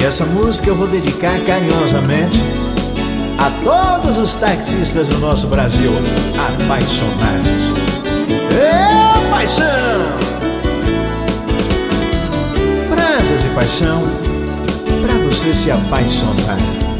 E essa música eu vou dedicar carinhosamente a todos os taxistas do nosso Brasil apaixonados. É paixão! Brasas e paixão pra você se apaixonar.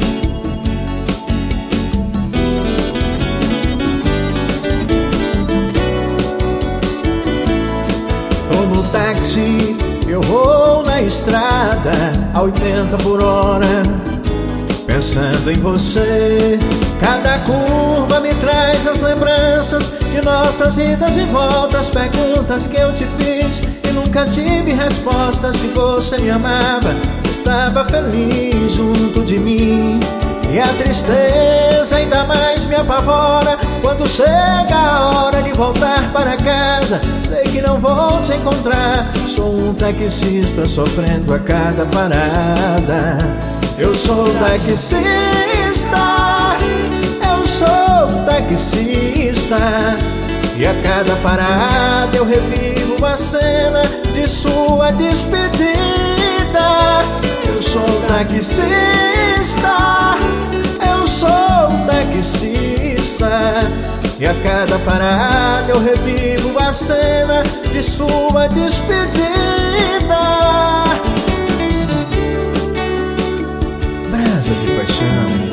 Tô no táxi, eu vou na estrada a 80 por hora, pensando em você. Cada curva me traz as lembranças de nossas idas e voltas, perguntas que eu te fiz e nunca tive resposta. Se você me amava, se estava feliz junto de mim. E a tristeza ainda mais me apavora quando chega a hora de voltar para casa. Sei que não vou te encontrar, sou um taxista sofrendo a cada parada. Eu sou taxista, eu sou taxista, e a cada parada eu revivo a cena de sua despedida. Eu sou taxista, eu sou taxista, e a cada parada eu revivo a cena de sua despedida. Brasas e paixão.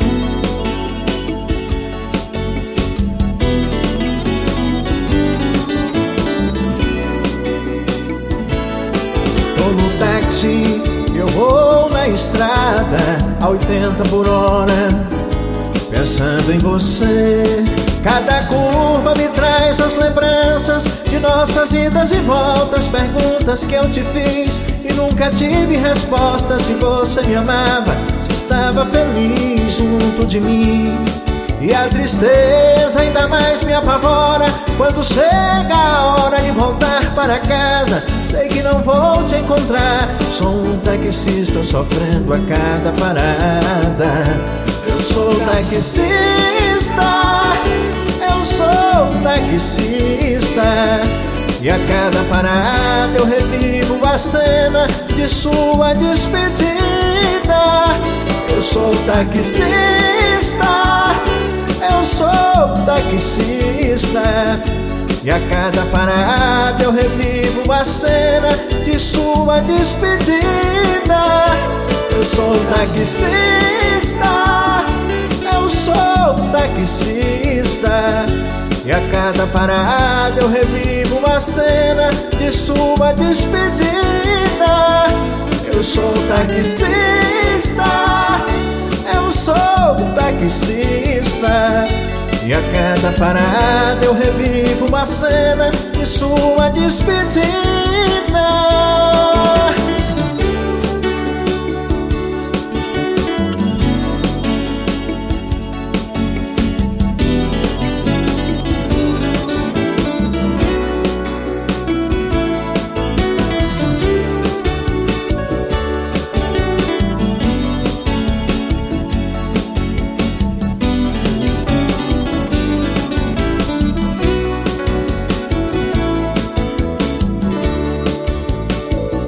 Tô no táxi, eu vou na estrada a 80 por hora, pensando em você. Cada curva me traz as lembranças de nossas idas e voltas, perguntas que eu te fiz e nunca tive resposta. Se você me amava, se estava feliz junto de mim. E a tristeza ainda mais me apavora quando chega a hora de voltar para casa. Sei que não vou te encontrar, sou um taxista sofrendo a cada parada. Eu sou taxista, eu sou taxista, e a cada parada eu revivo a cena de sua despedida. Eu sou taxista, eu sou taxista, e a cada parada eu revivo a cena de sua despedida. Eu sou taxista, eu sou taxista, e a cada parada eu revivo a cena de sua despedida. Eu sou taxista, eu sou taxista, e a cada parada eu revivo uma cena de sua despedida.